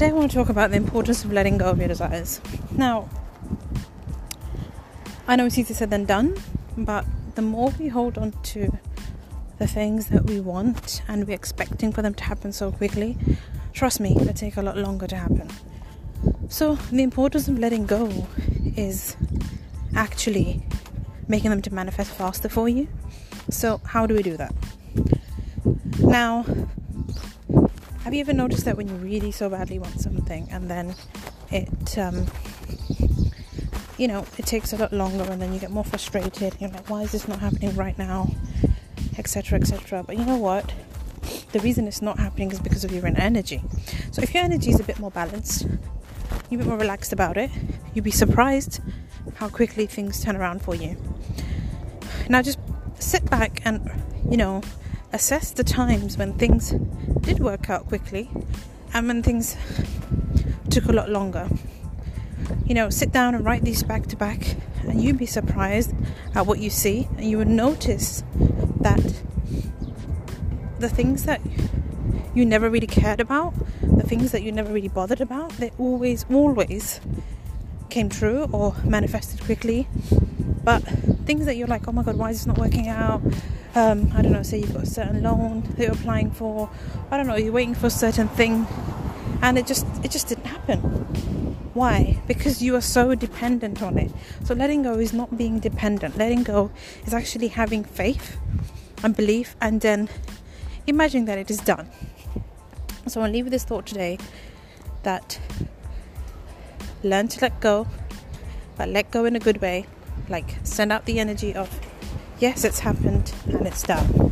today I want to talk about the importance of letting go of your desires. Now, I know it's easier said than done, but the more we hold on to the things that we want and we're expecting for them to happen so quickly, trust me, it'll take a lot longer to happen. So the importance of letting go is actually making them to manifest faster for you. So how do we do that? Now, have you ever noticed that when you really so badly want something and then it takes a lot longer, and then you get more frustrated, you're like, why is this not happening right now, etc, etc. But you know what, the reason it's not happening is because of your inner energy. So if your energy is a bit more balanced, you're a bit more relaxed about it, you'd be surprised how quickly things turn around for you. Now just sit back and assess the times when things did work out quickly and when things took a lot longer. Sit down and write these back to back, and you'd be surprised at what you see, and you would notice that the things that you never really cared about, the things that you never really bothered about, they always came true or manifested quickly. But things that you're like, oh my god, why is this not working out? I don't know, say you've got a certain loan that you're applying for, I don't know, you're waiting for a certain thing, and it just didn't happen. Why? Because you are so dependent on it. So letting go is not being dependent. Letting go is actually having faith and belief, and then imagining that it is done. So I'll leave with this thought today, that learn to let go, but let go in a good way. Like, send out the energy of, yes, it's happened and it's done.